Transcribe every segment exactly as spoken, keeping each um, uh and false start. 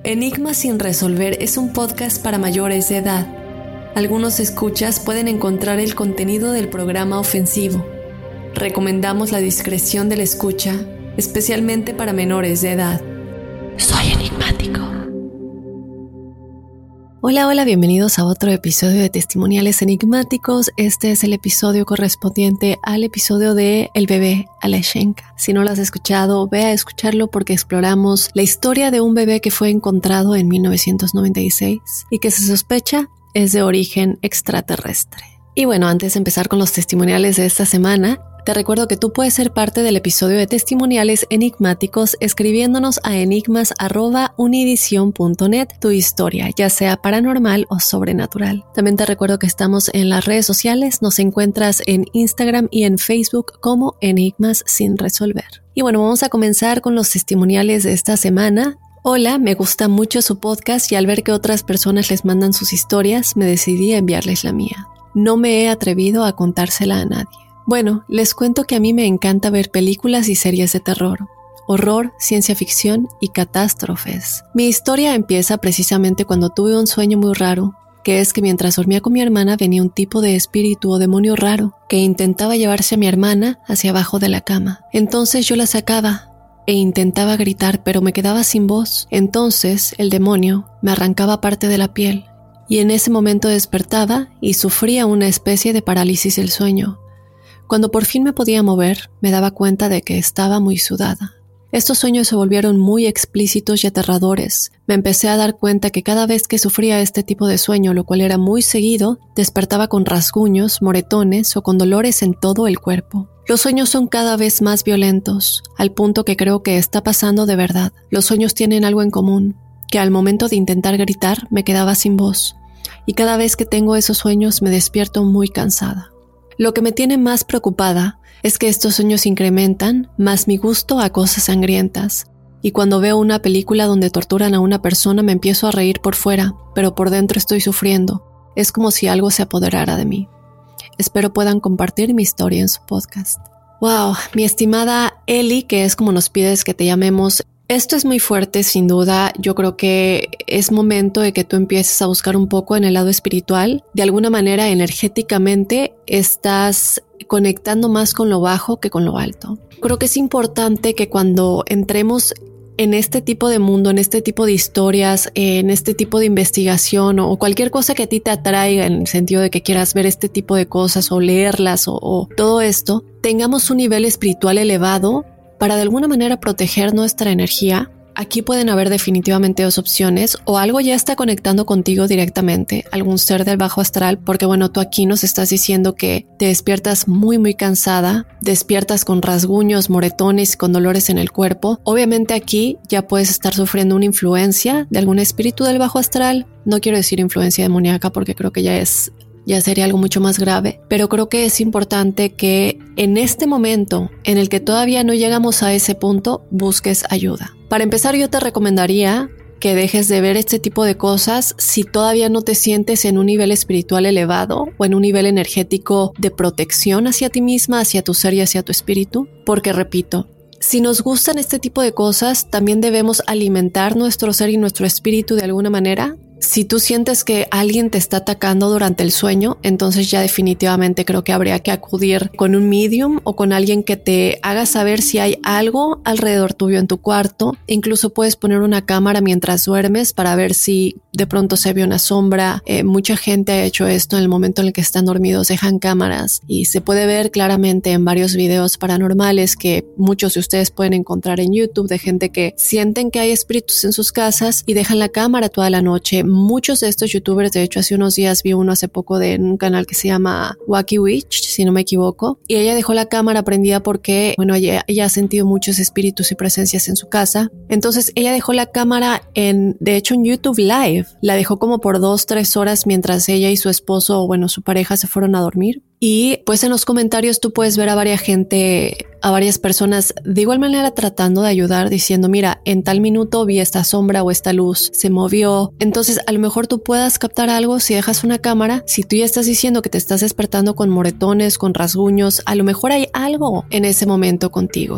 Enigmas sin resolver es un podcast para mayores de edad. Algunos escuchas pueden encontrar el contenido del programa ofensivo. Recomendamos la discreción de la escucha, especialmente para menores de edad. Soy enigmático. Hola, hola, bienvenidos a otro episodio de Testimoniales Enigmáticos. Este es el episodio correspondiente al episodio de El bebé Alashenka. Si no lo has escuchado, ve a escucharlo porque exploramos la historia de un bebé que fue encontrado en mil novecientos noventa y seis y que se sospecha es de origen extraterrestre. Y bueno, antes de empezar con los testimoniales de esta semana, te recuerdo que tú puedes ser parte del episodio de Testimoniales Enigmáticos escribiéndonos a enigmas arroba univision punto net tu historia, ya sea paranormal o sobrenatural. También te recuerdo que estamos en las redes sociales, nos encuentras en Instagram y en Facebook como Enigmas sin resolver. Y bueno, vamos a comenzar con los testimoniales de esta semana. Hola, me gusta mucho su podcast y al ver que otras personas les mandan sus historias, me decidí a enviarles la mía. No me he atrevido a contársela a nadie. Bueno, les cuento que a mí me encanta ver películas y series de terror, horror, ciencia ficción y catástrofes. Mi historia empieza precisamente cuando tuve un sueño muy raro, que es que mientras dormía con mi hermana venía un tipo de espíritu o demonio raro que intentaba llevarse a mi hermana hacia abajo de la cama. Entonces yo la sacaba e intentaba gritar, pero me quedaba sin voz. Entonces el demonio me arrancaba parte de la piel y en ese momento despertaba y sufría una especie de parálisis del sueño. Cuando por fin me podía mover, me daba cuenta de que estaba muy sudada. Estos sueños se volvieron muy explícitos y aterradores. Me empecé a dar cuenta que cada vez que sufría este tipo de sueño, lo cual era muy seguido, despertaba con rasguños, moretones o con dolores en todo el cuerpo. Los sueños son cada vez más violentos, al punto que creo que está pasando de verdad. Los sueños tienen algo en común, que al momento de intentar gritar me quedaba sin voz, y cada vez que tengo esos sueños me despierto muy cansada. Lo que me tiene más preocupada es que estos sueños incrementan más mi gusto a cosas sangrientas, y cuando veo una película donde torturan a una persona me empiezo a reír por fuera, pero por dentro estoy sufriendo. Es como si algo se apoderara de mí. Espero puedan compartir mi historia en su podcast. Wow, mi estimada Eli, que es como nos pides que te llamemos. Esto es muy fuerte, sin duda. Yo creo que es momento de que tú empieces a buscar un poco en el lado espiritual. De alguna manera, energéticamente, estás conectando más con lo bajo que con lo alto. Creo que es importante que cuando entremos en este tipo de mundo, en este tipo de historias, en este tipo de investigación o cualquier cosa que a ti te atraiga en el sentido de que quieras ver este tipo de cosas o leerlas o, o todo esto, tengamos un nivel espiritual elevado para de alguna manera proteger nuestra energía. Aquí pueden haber definitivamente dos opciones, o algo ya está conectando contigo directamente, algún ser del bajo astral, porque bueno, tú aquí nos estás diciendo que te despiertas muy muy cansada, despiertas con rasguños, moretones, con dolores en el cuerpo. Obviamente aquí ya puedes estar sufriendo una influencia de algún espíritu del bajo astral. No quiero decir influencia demoníaca porque creo que ya es ya sería algo mucho más grave, pero creo que es importante que en este momento en el que todavía no llegamos a ese punto, busques ayuda. Para empezar, yo te recomendaría que dejes de ver este tipo de cosas si todavía no te sientes en un nivel espiritual elevado o en un nivel energético de protección hacia ti misma, hacia tu ser y hacia tu espíritu, porque repito, si nos gustan este tipo de cosas, también debemos alimentar nuestro ser y nuestro espíritu de alguna manera. Si tú sientes que alguien te está atacando durante el sueño, entonces ya definitivamente creo que habría que acudir con un medium o con alguien que te haga saber si hay algo alrededor tuyo en tu cuarto. Incluso puedes poner una cámara mientras duermes para ver si de pronto se ve una sombra. Eh, mucha gente ha hecho esto en el momento en el que están dormidos, dejan cámaras y se puede ver claramente en varios videos paranormales que muchos de ustedes pueden encontrar en YouTube de gente que sienten que hay espíritus en sus casas y dejan la cámara toda la noche. Muchos de estos youtubers, de hecho hace unos días vi uno hace poco de un canal que se llama Wacky Witch, si no me equivoco, y ella dejó la cámara prendida porque, bueno, ella, ella ha sentido muchos espíritus y presencias en su casa. Entonces ella dejó la cámara en, de hecho en YouTube Live, la dejó como por dos, tres horas mientras ella y su esposo, o bueno, su pareja se fueron a dormir. Y pues en los comentarios tú puedes ver a varias gente, a varias personas de igual manera tratando de ayudar, diciendo, mira, en tal minuto vi esta sombra o esta luz, se movió. Entonces a lo mejor tú puedas captar algo si dejas una cámara. Si tú ya estás diciendo que te estás despertando con moretones, con rasguños, a lo mejor hay algo en ese momento contigo.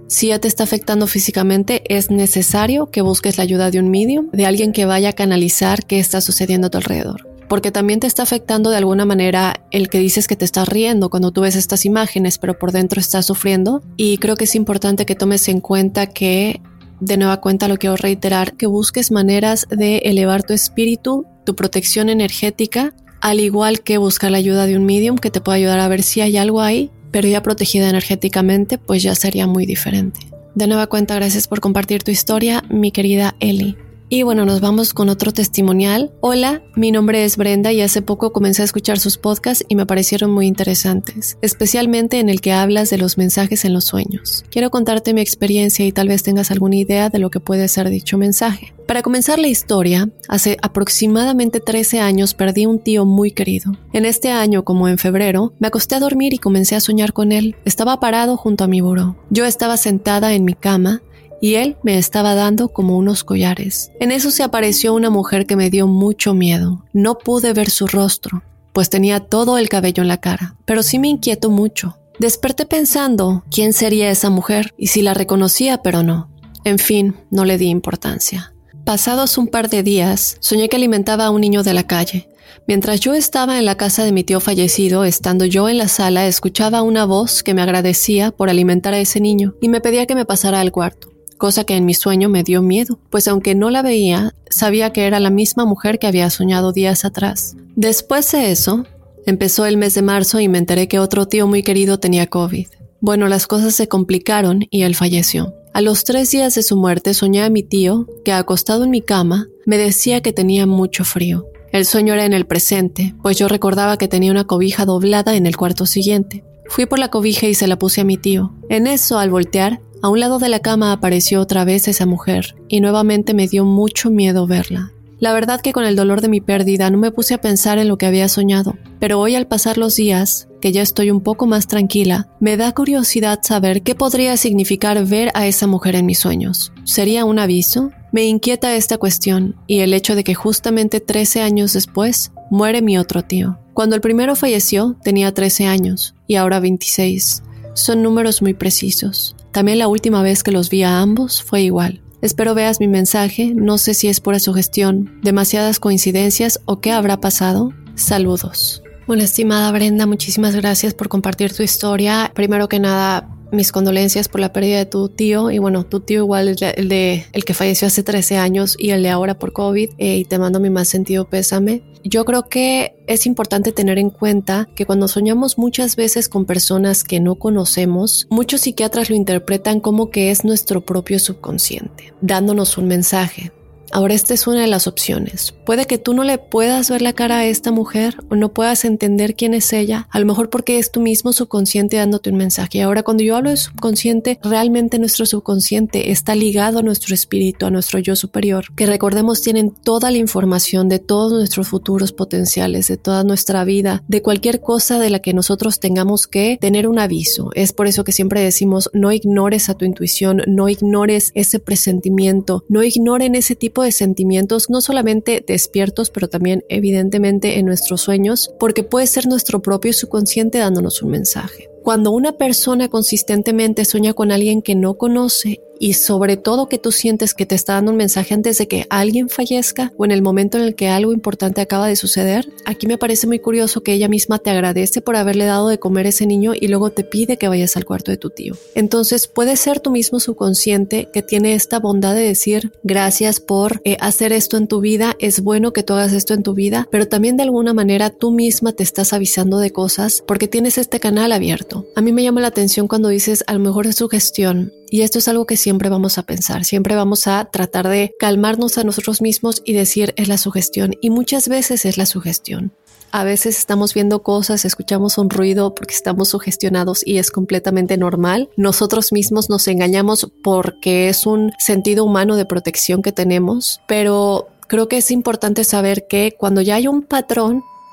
Si ya te está afectando físicamente, es necesario que busques la ayuda de un medium, de alguien que vaya a canalizar qué está sucediendo a tu alrededor. Porque también te está afectando de alguna manera el que dices que te estás riendo cuando tú ves estas imágenes, pero por dentro estás sufriendo. Y creo que es importante que tomes en cuenta que, de nueva cuenta lo quiero reiterar, que busques maneras de elevar tu espíritu, tu protección energética, al igual que buscar la ayuda de un medium que te pueda ayudar a ver si hay algo ahí, pero ya protegida energéticamente, pues ya sería muy diferente. De nueva cuenta, gracias por compartir tu historia, mi querida Eli. Y bueno, nos vamos con otro testimonial. Hola, mi nombre es Brenda y hace poco comencé a escuchar sus podcasts y me parecieron muy interesantes, especialmente en el que hablas de los mensajes en los sueños. Quiero contarte mi experiencia y tal vez tengas alguna idea de lo que puede ser dicho mensaje. Para comenzar la historia, hace aproximadamente trece años perdí un tío muy querido. En este año, como en febrero, me acosté a dormir y comencé a soñar con él. Estaba parado junto a mi buró. Yo estaba sentada en mi cama y él me estaba dando como unos collares. En eso se apareció una mujer que me dio mucho miedo. No pude ver su rostro, pues tenía todo el cabello en la cara, pero sí me inquietó mucho. Desperté pensando quién sería esa mujer y si la reconocía, pero no. En fin, no le di importancia. Pasados un par de días, soñé que alimentaba a un niño de la calle. Mientras yo estaba en la casa de mi tío fallecido, estando yo en la sala, escuchaba una voz que me agradecía por alimentar a ese niño y me pedía que me pasara al cuarto. Cosa que en mi sueño me dio miedo, pues aunque no la veía, sabía que era la misma mujer que había soñado días atrás. Después de eso, empezó el mes de marzo y me enteré que otro tío muy querido tenía COVID. Bueno, las cosas se complicaron y él falleció. A los tres días de su muerte soñé a mi tío, que acostado en mi cama, me decía que tenía mucho frío. El sueño era en el presente, pues yo recordaba que tenía una cobija doblada en el cuarto siguiente. Fui por la cobija y se la puse a mi tío. En eso, al voltear, a un lado de la cama apareció otra vez esa mujer y nuevamente me dio mucho miedo verla. La verdad que con el dolor de mi pérdida no me puse a pensar en lo que había soñado, pero hoy al pasar los días, que ya estoy un poco más tranquila, me da curiosidad saber qué podría significar ver a esa mujer en mis sueños. ¿Sería un aviso? Me inquieta esta cuestión y el hecho de que justamente trece años después muere mi otro tío. Cuando el primero falleció tenía trece años y ahora veintiséis. Son números muy precisos. También la última vez que los vi a ambos fue igual. Espero veas mi mensaje, no sé si es pura sugestión, demasiadas coincidencias o qué habrá pasado. Saludos. Bueno, estimada Brenda, muchísimas gracias por compartir tu historia. Primero que nada, mis condolencias por la pérdida de tu tío y bueno, tu tío igual el de el que falleció hace trece años y el de ahora por COVID eh, y te mando mi más sentido pésame. Yo creo que es importante tener en cuenta que cuando soñamos muchas veces con personas que no conocemos, muchos psiquiatras lo interpretan como que es nuestro propio subconsciente, dándonos un mensaje. Ahora esta es una de las opciones. Puede que tú no le puedas ver la cara a esta mujer o no puedas entender quién es ella, a lo mejor porque es tu mismo subconsciente dándote un mensaje. Ahora cuando yo hablo de subconsciente, realmente nuestro subconsciente está ligado a nuestro espíritu, a nuestro yo superior, que recordemos tienen toda la información de todos nuestros futuros potenciales, de toda nuestra vida, de cualquier cosa de la que nosotros tengamos que tener un aviso. Es por eso que siempre decimos no ignores a tu intuición, no ignores ese presentimiento, no ignoren ese tipo de sentimientos, no solamente despiertos, pero también evidentemente en nuestros sueños, porque puede ser nuestro propio subconsciente dándonos un mensaje. Cuando una persona consistentemente sueña con alguien que no conoce y sobre todo que tú sientes que te está dando un mensaje antes de que alguien fallezca o en el momento en el que algo importante acaba de suceder, aquí me parece muy curioso que ella misma te agradece por haberle dado de comer a ese niño y luego te pide que vayas al cuarto de tu tío. Entonces puede ser tu mismo subconsciente que tiene esta bondad de decir gracias por eh, hacer esto en tu vida, es bueno que tú hagas esto en tu vida, pero también de alguna manera tú misma te estás avisando de cosas porque tienes este canal abierto. A mí me llama la atención cuando dices a lo mejor es sugestión. Y esto es algo que siempre vamos a pensar, siempre vamos a tratar de calmarnos a nosotros mismos y decir es la sugestión, y muchas veces es la sugestión. A veces estamos viendo cosas, escuchamos un ruido porque estamos sugestionados y es completamente normal. Nosotros mismos nos engañamos porque es un sentido humano de protección que tenemos, pero creo que es importante saber que cuando ya hay un patrón,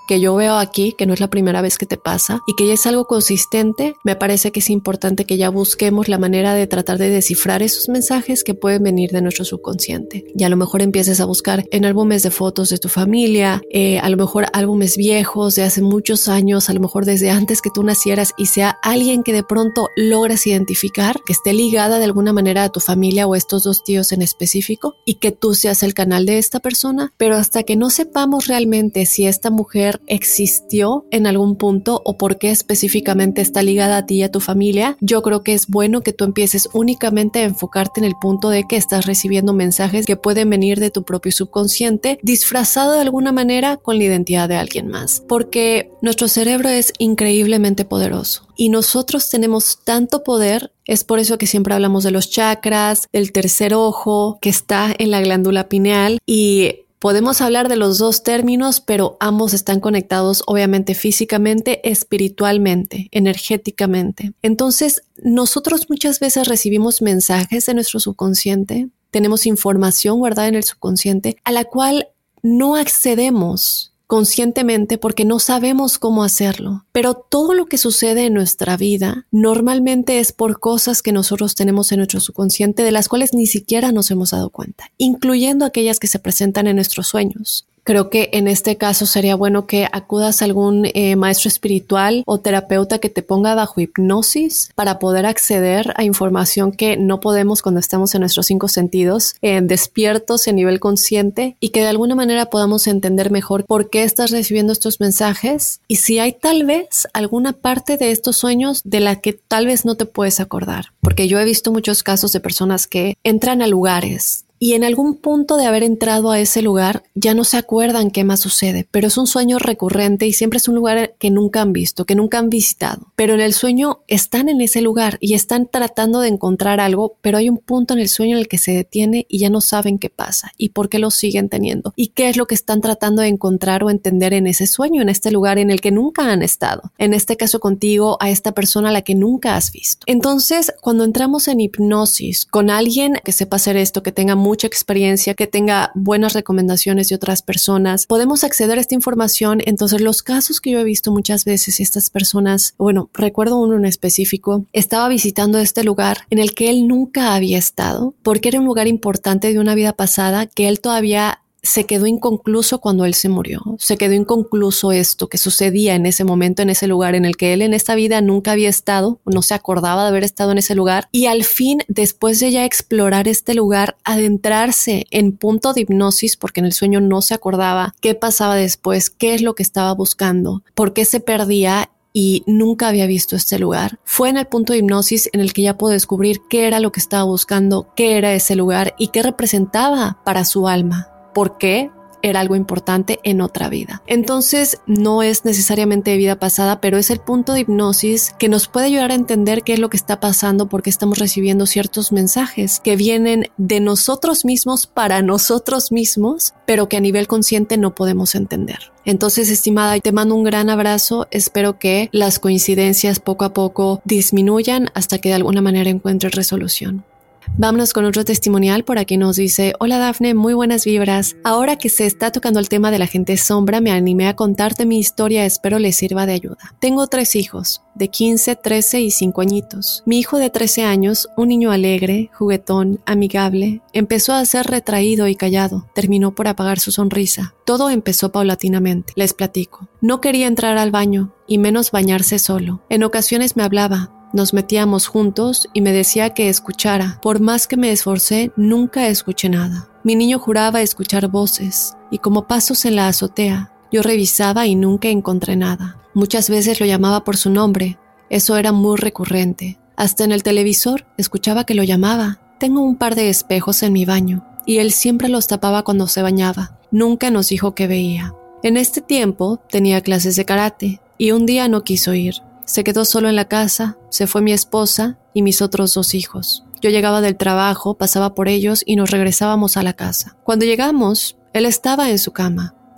que yo veo aquí, que no es la primera vez que te pasa y que ya es algo consistente, me parece que es importante que ya busquemos la manera de tratar de descifrar esos mensajes que pueden venir de nuestro subconsciente. Y a lo mejor empieces a buscar en álbumes de fotos de tu familia, eh, a lo mejor álbumes viejos de hace muchos años, a lo mejor desde antes que tú nacieras, y sea alguien que de pronto logras identificar, que esté ligada de alguna manera a tu familia o a estos dos tíos en específico, y que tú seas el canal de esta persona, pero hasta que no sepamos realmente si esta mujer existió en algún punto o por qué específicamente está ligada a ti y a tu familia, yo creo que es bueno que tú empieces únicamente a enfocarte en el punto de que estás recibiendo mensajes que pueden venir de tu propio subconsciente, disfrazado de alguna manera con la identidad de alguien más, porque nuestro cerebro es increíblemente poderoso y nosotros tenemos tanto poder. Es por eso que siempre hablamos de los chakras, del tercer ojo que está en la glándula pineal, y podemos hablar de los dos términos, pero ambos están conectados obviamente físicamente, espiritualmente, energéticamente. Entonces, nosotros muchas veces recibimos mensajes de nuestro subconsciente, tenemos información guardada en el subconsciente a la cual no accedemos conscientemente porque no sabemos cómo hacerlo. Pero todo lo que sucede en nuestra vida normalmente es por cosas que nosotros tenemos en nuestro subconsciente de las cuales ni siquiera nos hemos dado cuenta, incluyendo aquellas que se presentan en nuestros sueños. Creo que en este caso sería bueno que acudas a algún eh, maestro espiritual o terapeuta que te ponga bajo hipnosis para poder acceder a información que no podemos cuando estamos en nuestros cinco sentidos, eh, despiertos en nivel consciente, y que de alguna manera podamos entender mejor por qué estás recibiendo estos mensajes y si hay tal vez alguna parte de estos sueños de la que tal vez no te puedes acordar. Porque yo he visto muchos casos de personas que entran a lugares y en algún punto de haber entrado a ese lugar ya no se acuerdan qué más sucede, pero es un sueño recurrente y siempre es un lugar que nunca han visto, que nunca han visitado. Pero en el sueño están en ese lugar y están tratando de encontrar algo, pero hay un punto en el sueño en el que se detiene y ya no saben qué pasa y por qué lo siguen teniendo y qué es lo que están tratando de encontrar o entender en ese sueño, en este lugar en el que nunca han estado. En este caso contigo, a esta persona a la que nunca has visto. Entonces, cuando entramos en hipnosis con alguien que sepa hacer esto, que tenga mucha experiencia, que tenga buenas recomendaciones de otras personas, podemos acceder a esta información. Entonces, los casos que yo he visto muchas veces, estas personas, bueno, recuerdo uno en específico, estaba visitando este lugar en el que él nunca había estado, porque era un lugar importante de una vida pasada que él todavía se quedó inconcluso cuando él se murió. Se quedó inconcluso esto que sucedía en ese momento, en ese lugar en el que él en esta vida nunca había estado, no se acordaba de haber estado en ese lugar, y al fin, después de ya explorar este lugar, adentrarse en punto de hipnosis, porque en el sueño no se acordaba qué pasaba después, qué es lo que estaba buscando, por qué se perdía y nunca había visto este lugar. Fue en el punto de hipnosis en el que ya pudo descubrir qué era lo que estaba buscando, qué era ese lugar y qué representaba para su alma. ¿Por qué? Era algo importante en otra vida. Entonces, no es necesariamente de vida pasada, pero es el punto de hipnosis que nos puede ayudar a entender qué es lo que está pasando, porque estamos recibiendo ciertos mensajes que vienen de nosotros mismos para nosotros mismos, pero que a nivel consciente no podemos entender. Entonces, estimada, te mando un gran abrazo. Espero que las coincidencias poco a poco disminuyan hasta que de alguna manera encuentres resolución. Vámonos con otro testimonial. Por aquí nos dice: hola Dafne, muy buenas vibras. Ahora que se está tocando el tema de la gente sombra, me animé a contarte mi historia, espero les sirva de ayuda. Tengo tres hijos, de quince, trece y cinco añitos. Mi hijo de trece años, un niño alegre, juguetón, amigable, empezó a ser retraído y callado. Terminó por apagar su sonrisa. Todo empezó paulatinamente. Les platico. No quería entrar al baño, y menos bañarse solo. En ocasiones me hablaba. Nos metíamos juntos y me decía que escuchara. Por más que me esforcé, nunca escuché nada. Mi niño juraba escuchar voces, y como pasos en la azotea. Yo revisaba y nunca encontré nada. Muchas veces lo llamaba por su nombre. Eso era muy recurrente. Hasta en el televisor escuchaba que lo llamaba. Tengo un par de espejos en mi baño, y él siempre los tapaba cuando se bañaba. Nunca nos dijo qué veía. En este tiempo tenía clases de karate, y un día no quiso ir. Se quedó solo en la casa, se fue mi esposa y mis otros dos hijos. Yo llegaba del trabajo, pasaba por ellos y nos regresábamos a la casa. Cuando llegamos, él estaba en su cama,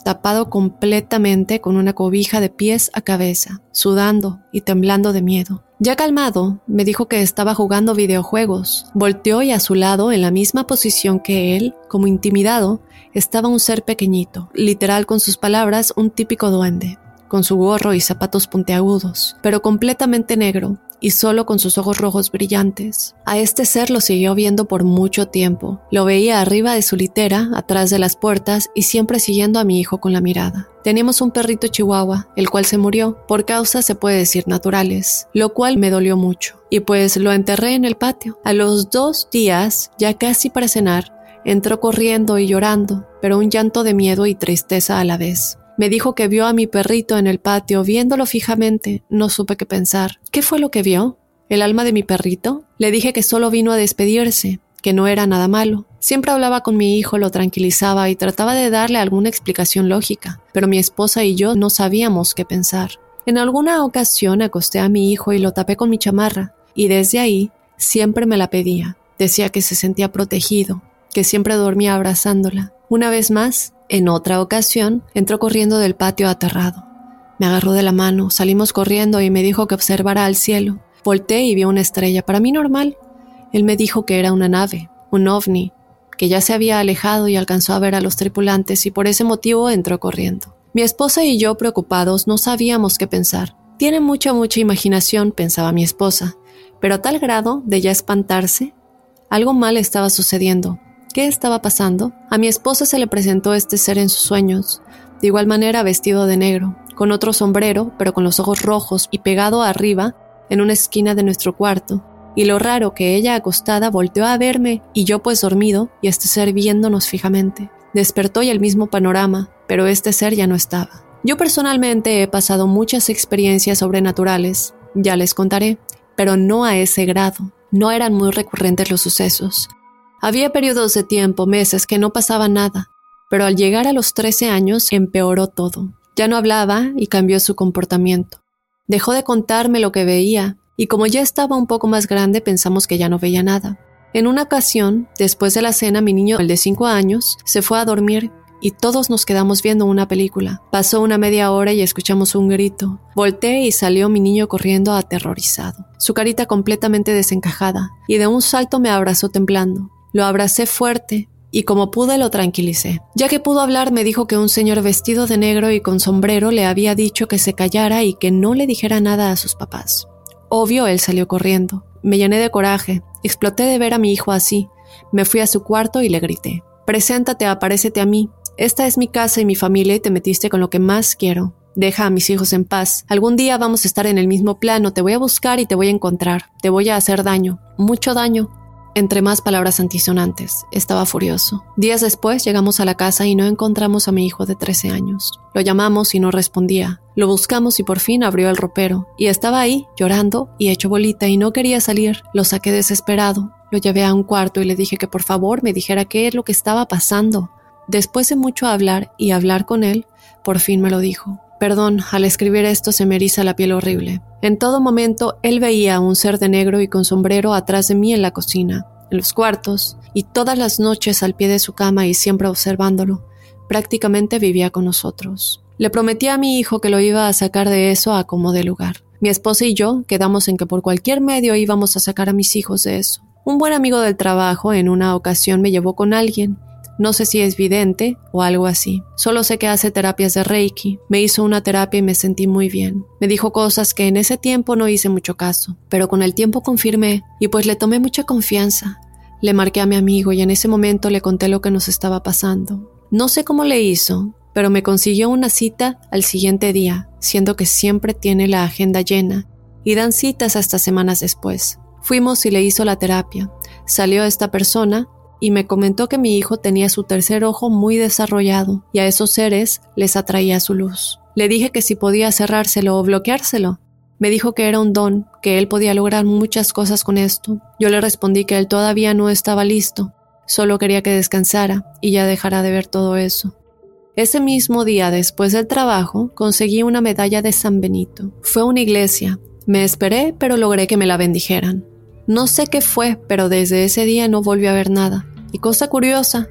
tapado completamente con una cobija de pies a cabeza, sudando y temblando de miedo. Ya calmado, me dijo que estaba jugando videojuegos. Volteó y a su lado, en la misma posición que él, como intimidado, estaba un ser pequeñito, literal con sus palabras, un típico duende, con su gorro y zapatos puntiagudos, pero completamente negro y solo con sus ojos rojos brillantes. A este ser lo siguió viendo por mucho tiempo. Lo veía arriba de su litera, atrás de las puertas y siempre siguiendo a mi hijo con la mirada. Teníamos un perrito chihuahua, el cual se murió, por causas se puede decir naturales, lo cual me dolió mucho, y pues lo enterré en el patio. A los dos días, ya casi para cenar, entró corriendo y llorando, pero un llanto de miedo y tristeza a la vez. Me dijo que vio a mi perrito en el patio, viéndolo fijamente. No supe qué pensar. ¿Qué fue lo que vio? ¿El alma de mi perrito? Le dije que solo vino a despedirse, que no era nada malo. Siempre hablaba con mi hijo, lo tranquilizaba y trataba de darle alguna explicación lógica, pero mi esposa y yo no sabíamos qué pensar. En alguna ocasión acosté a mi hijo y lo tapé con mi chamarra, y desde ahí siempre me la pedía. Decía que se sentía protegido, que siempre dormía abrazándola. Una vez más, en otra ocasión, entró corriendo del patio aterrado. Me agarró de la mano, salimos corriendo y me dijo que observara al cielo. Volteé y vi una estrella, para mí normal. Él me dijo que era una nave, un ovni, que ya se había alejado y alcanzó a ver a los tripulantes y por ese motivo entró corriendo. Mi esposa y yo, preocupados, no sabíamos qué pensar. Tiene mucha, mucha imaginación, pensaba mi esposa, pero a tal grado de ya espantarse. Algo mal estaba sucediendo. ¿Qué estaba pasando? A mi esposa se le presentó este ser en sus sueños, de igual manera vestido de negro, con otro sombrero, pero con los ojos rojos y pegado arriba en una esquina de nuestro cuarto. Y lo raro que ella acostada volteó a verme y yo pues dormido y este ser viéndonos fijamente. Despertó y el mismo panorama, pero este ser ya no estaba. Yo personalmente he pasado muchas experiencias sobrenaturales, ya les contaré, pero no a ese grado. No eran muy recurrentes los sucesos. Había periodos de tiempo, meses, que no pasaba nada, pero al llegar a los trece años empeoró todo. Ya no hablaba y cambió su comportamiento. Dejó de contarme lo que veía, y como ya estaba un poco más grande pensamos que ya no veía nada. En una ocasión, después de la cena, mi niño, el de cinco años, se fue a dormir y todos nos quedamos viendo una película. Pasó una media hora y escuchamos un grito. Volteé y salió mi niño corriendo aterrorizado, su carita completamente desencajada, y de un salto me abrazó temblando. Lo abracé fuerte y como pude lo tranquilicé. Ya que pudo hablar me dijo que un señor vestido de negro y con sombrero le había dicho que se callara y que no le dijera nada a sus papás. Obvio, él salió corriendo. Me llené de coraje, exploté de ver a mi hijo así. Me fui a su cuarto y le grité: «Preséntate, aparécete a mí. Esta es mi casa y mi familia y te metiste con lo que más quiero. Deja a mis hijos en paz. Algún día vamos a estar en el mismo plano, te voy a buscar y te voy a encontrar. Te voy a hacer daño, mucho daño». Entre más palabras antisonantes, estaba furioso. Días después llegamos a la casa y no encontramos a mi hijo de trece años. Lo llamamos y no respondía. Lo buscamos y por fin abrió el ropero. Y estaba ahí, llorando y hecho bolita y no quería salir. Lo saqué desesperado. Lo llevé a un cuarto y le dije que por favor me dijera qué es lo que estaba pasando. Después de mucho hablar y hablar con él, por fin me lo dijo. Perdón, al escribir esto se me eriza la piel horrible. En todo momento, él veía a un ser de negro y con sombrero atrás de mí en la cocina, en los cuartos, y todas las noches al pie de su cama y siempre observándolo. Prácticamente vivía con nosotros. Le prometí a mi hijo que lo iba a sacar de eso a como de lugar. Mi esposa y yo quedamos en que por cualquier medio íbamos a sacar a mis hijos de eso. Un buen amigo del trabajo en una ocasión me llevó con alguien. No sé si es vidente o algo así. Solo sé que hace terapias de Reiki. Me hizo una terapia y me sentí muy bien. Me dijo cosas que en ese tiempo no hice mucho caso, pero con el tiempo confirmé y pues le tomé mucha confianza. Le marqué a mi amigo y en ese momento le conté lo que nos estaba pasando. No sé cómo le hizo, pero me consiguió una cita al siguiente día, siendo que siempre tiene la agenda llena y dan citas hasta semanas después. Fuimos y le hizo la terapia. Salió esta persona y me comentó que mi hijo tenía su tercer ojo muy desarrollado y a esos seres les atraía su luz. Le dije que si podía cerrárselo o bloqueárselo. Me dijo que era un don, que él podía lograr muchas cosas con esto. Yo le respondí que él todavía no estaba listo, solo quería que descansara y ya dejara de ver todo eso. Ese mismo día, después del trabajo, conseguí una medalla de San Benito. Fue a una iglesia. Me esperé, pero logré que me la bendijeran. No sé qué fue, pero desde ese día no volví a ver nada. Y cosa curiosa,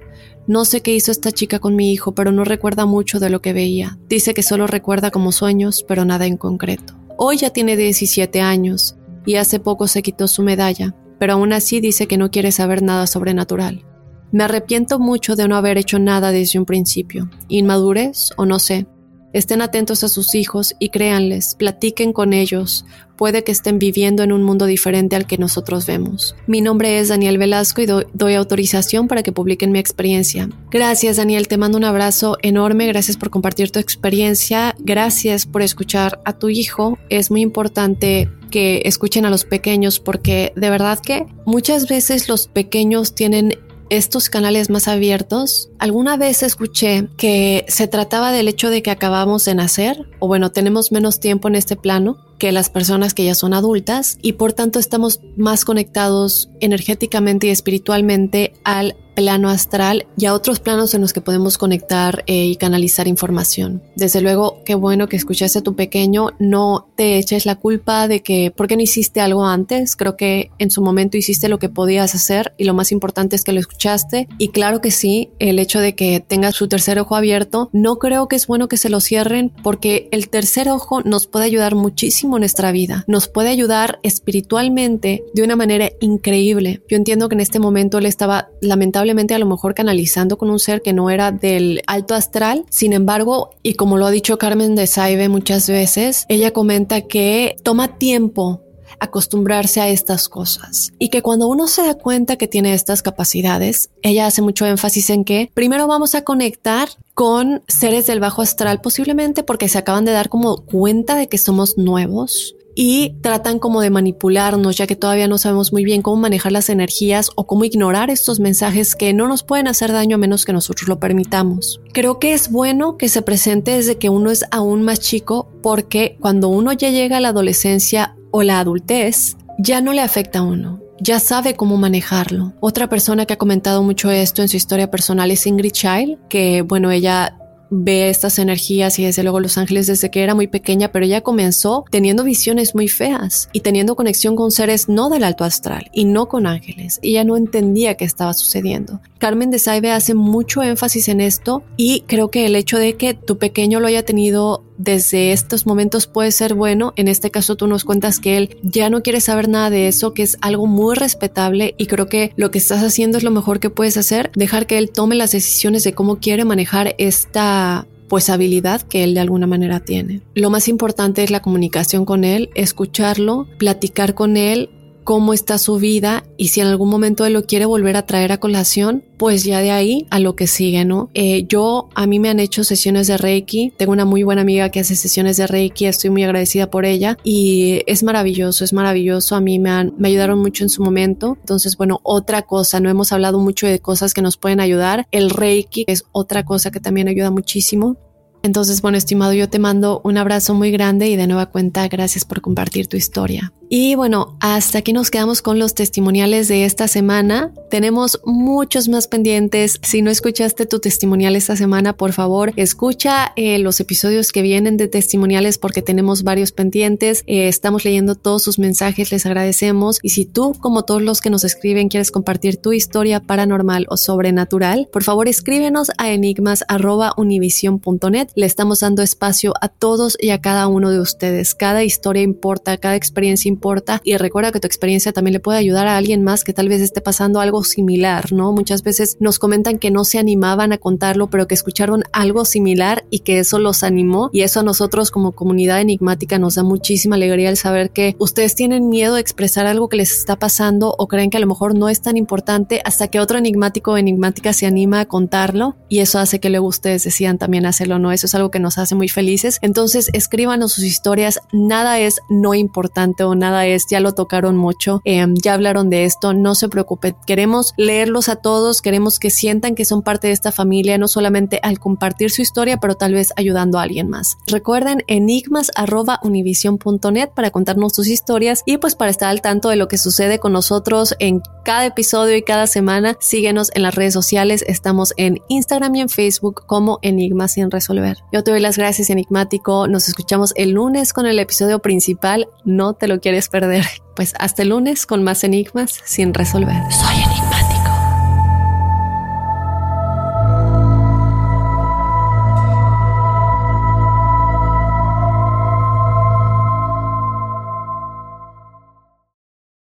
No sé qué hizo esta chica con mi hijo, pero no recuerda mucho de lo que veía. Dice que solo recuerda como sueños, pero nada en concreto. Hoy ya tiene diecisiete años y hace poco se quitó su medalla, pero aún así dice que no quiere saber nada sobrenatural. Me arrepiento mucho de no haber hecho nada desde un principio. Inmadurez o no sé. Estén atentos a sus hijos y créanles, platiquen con ellos. Puede que estén viviendo en un mundo diferente al que nosotros vemos. Mi nombre es Daniel Velasco y doy, doy autorización para que publiquen mi experiencia. Gracias, Daniel, te mando un abrazo enorme. Gracias por compartir tu experiencia. Gracias por escuchar a tu hijo. Es muy importante que escuchen a los pequeños porque de verdad que muchas veces los pequeños tienen estos canales más abiertos. Alguna vez escuché que se trataba del hecho de que acabamos de nacer, o bueno, tenemos menos tiempo en este plano que las personas que ya son adultas y por tanto estamos más conectados energéticamente y espiritualmente al plano astral y a otros planos en los que podemos conectar eh, y canalizar información. Desde luego, qué bueno que escuchaste a tu pequeño. No te eches la culpa de que ¿por qué no hiciste algo antes? Creo que en su momento hiciste lo que podías hacer y lo más importante es que lo escuchaste. Y claro que sí, el hecho de que tenga su tercer ojo abierto, no creo que es bueno que se lo cierren porque el tercer ojo nos puede ayudar muchísimo en nuestra vida. Nos puede ayudar espiritualmente de una manera increíble. Yo entiendo que en este momento él estaba lamentablemente a lo mejor canalizando con un ser que no era del alto astral. Sin embargo, y como lo ha dicho Carmen de Saibe muchas veces, ella comenta que toma tiempo acostumbrarse a estas cosas y que cuando uno se da cuenta que tiene estas capacidades, ella hace mucho énfasis en que primero vamos a conectar con seres del bajo astral, posiblemente porque se acaban de dar como cuenta de que somos nuevos y tratan como de manipularnos, ya que todavía no sabemos muy bien cómo manejar las energías o cómo ignorar estos mensajes que no nos pueden hacer daño a menos que nosotros lo permitamos. Creo que es bueno que se presente desde que uno es aún más chico, porque cuando uno ya llega a la adolescencia o la adultez, ya no le afecta a uno. Ya sabe cómo manejarlo. Otra persona que ha comentado mucho esto en su historia personal es Ingrid Child, que bueno, ella ve estas energías y desde luego los ángeles desde que era muy pequeña, pero ella comenzó teniendo visiones muy feas y teniendo conexión con seres no del alto astral y no con ángeles. Ella no entendía qué estaba sucediendo. Carmen de Saibe hace mucho énfasis en esto y creo que el hecho de que tu pequeño lo haya tenido desde estos momentos puede ser bueno. En este caso tú nos cuentas que él ya no quiere saber nada de eso, que es algo muy respetable y creo que lo que estás haciendo es lo mejor que puedes hacer, dejar que él tome las decisiones de cómo quiere manejar esta pues habilidad que él de alguna manera tiene. Lo más importante es la comunicación con él, escucharlo, platicar con él cómo está su vida y si en algún momento él lo quiere volver a traer a colación, pues ya de ahí a lo que sigue, ¿no? Eh, yo, a mí me han hecho sesiones de Reiki, tengo una muy buena amiga que hace sesiones de Reiki, estoy muy agradecida por ella y es maravilloso, es maravilloso, a mí me, han, me ayudaron mucho en su momento. Entonces, bueno, otra cosa, no hemos hablado mucho de cosas que nos pueden ayudar, el Reiki es otra cosa que también ayuda muchísimo. Entonces, bueno, estimado, yo te mando un abrazo muy grande y de nueva cuenta, gracias por compartir tu historia. Y bueno, hasta aquí nos quedamos con los testimoniales de esta semana. Tenemos muchos más pendientes. Si no escuchaste tu testimonial esta semana, por favor, escucha eh, los episodios que vienen de testimoniales porque tenemos varios pendientes. Eh, estamos leyendo todos sus mensajes, les agradecemos. Y si tú, como todos los que nos escriben, quieres compartir tu historia paranormal o sobrenatural, por favor, escríbenos a enigmas arroba univision punto net. Le estamos dando espacio a todos y a cada uno de ustedes. Cada historia importa, cada experiencia importa. importa y recuerda que tu experiencia también le puede ayudar a alguien más que tal vez esté pasando algo similar, ¿no? Muchas veces nos comentan que no se animaban a contarlo, pero que escucharon algo similar y que eso los animó y eso a nosotros como comunidad enigmática nos da muchísima alegría el saber que ustedes tienen miedo de expresar algo que les está pasando o creen que a lo mejor no es tan importante hasta que otro enigmático o enigmática se anima a contarlo y eso hace que luego ustedes decidan también hacerlo, ¿no? Eso es algo que nos hace muy felices. Entonces escríbanos sus historias, nada es no importante o nada es, ya lo tocaron mucho, eh, ya hablaron de esto, no se preocupen, queremos leerlos a todos, queremos que sientan que son parte de esta familia, no solamente al compartir su historia, pero tal vez ayudando a alguien más. Recuerden enigmas arroba univision punto net para contarnos sus historias y pues para estar al tanto de lo que sucede con nosotros en cada episodio y cada semana. Síguenos en las redes sociales, estamos en Instagram y en Facebook como Enigmas sin resolver. Yo te doy las gracias, enigmático, nos escuchamos el lunes con el episodio principal, no te lo quieres perder. Pues hasta el lunes con más enigmas sin resolver. Soy Enigma.